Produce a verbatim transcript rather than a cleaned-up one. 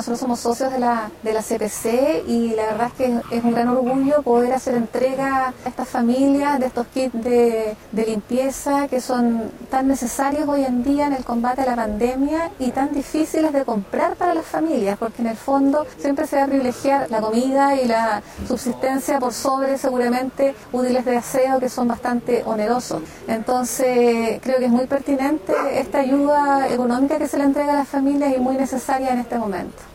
nosotros somos socios de la, de la C P C y la verdad es que es un gran orgullo poder hacer entrega a estas familias de estos kits de, de limpieza que son tan necesarios hoy en día en el combate a la pandemia y tan difíciles de comprar para las familias, porque en el fondo siempre se va a privilegiar la comida y la subsistencia por sobre seguramente útiles de aseo que son bastante onerosos. Entonces creo que es muy pertinente esta ayuda económica que se le entrega a las familias y muy necesaria en este momento.